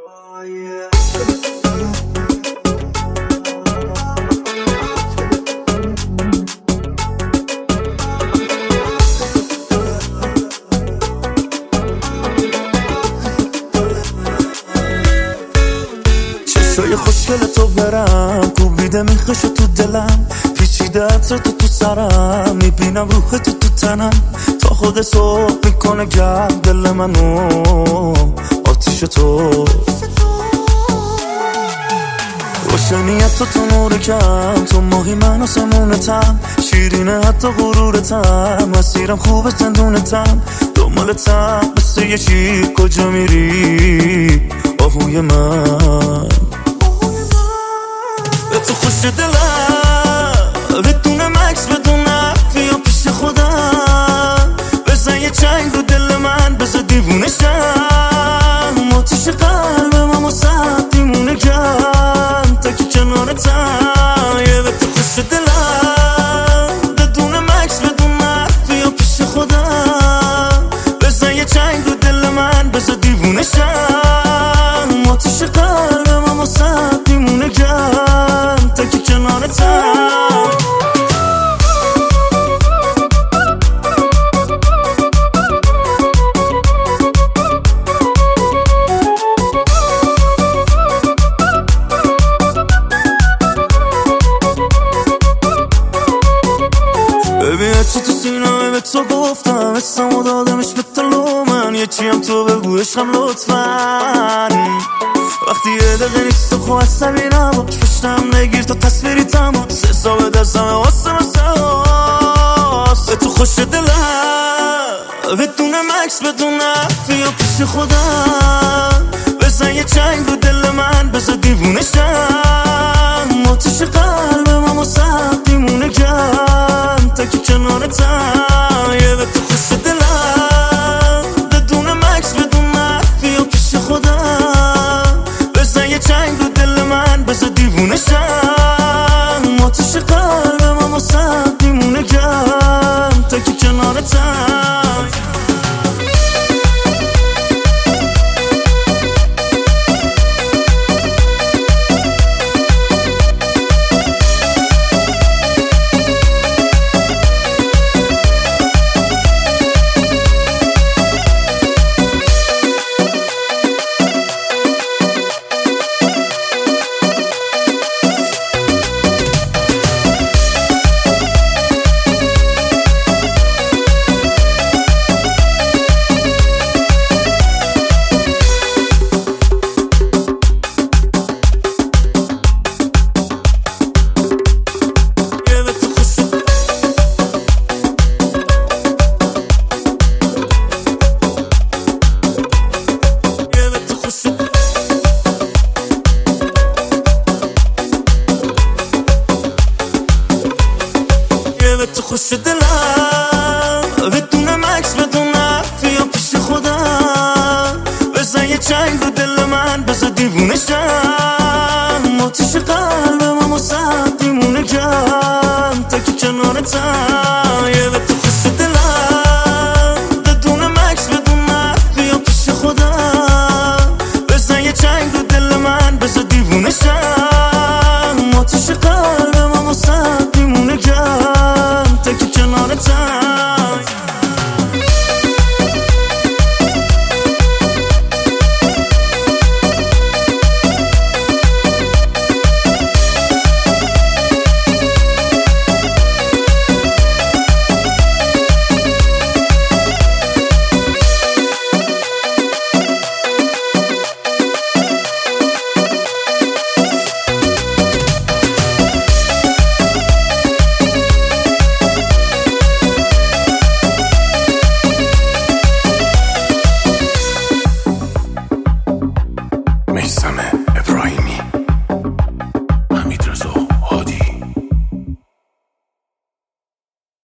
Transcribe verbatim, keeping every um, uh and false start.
چشای خوشگل تو برم کوبیده میخشه تو دلم، پیچیده عطر تو تو سرم، میبینم روح تو تو تنم، تا خود صبح میکنه گرم دل منو آتیش تو. روشنیت تو تو نور کم، تو ماهی من آسمونتم، شیرینه حتی غرورتم، مسیرم خوبه زندونتم، دنبالتم مثل یه شیر، کجا میری آهوی من؟ به تو خوش دلم بدون مکس بدون حرفی یا پیش خودم، بزن یه چنگ رو دل من بزن دیوونه شم، آتیش قلبم و سخت دیمونه گرم تا که کنارتم. یه به تو خوش دلم بدون مکس بدون حرفی یا پیش خودم، بزن یه چنگ رو دل من بزن دیوونه شم، آتیش قلبم و سخت دیمونه گرم تا که کنارتم. ببین چی تو سینه به تو گفتم، اسم و دادمش به تلو من، یه چیم تو بگو عشقم لطفاً. وقتی یه دقیقه نیست تو خواه عصبی نباش، پشتم نگیر تا تصویری تماس، حساب دستم واسه مسه هاست. به تو خوش دلم بدون مکس بدون حرفی یا پیش خودم، بزن یه چنگ رو دل من بزن دیوونه شم، آتیش قلبم و سخت دیمونه گرم تا که کنارتم. یه به تو خوش دلم بدون مکس بدون حرفی یا پیش خودم، بزن یه چنگ رو دل من بزن دیوونه شم، آتیش قلبم و سخت دیمونه گرم تا که کنارتم. تو خوش دلم بدون مکس بدون حرفی یا پیش خودم، بزن یه چنگ رو دل من بزن دیوونه شم، آتیش قلبم و سخت دیمونه گرم تا که کنارتم.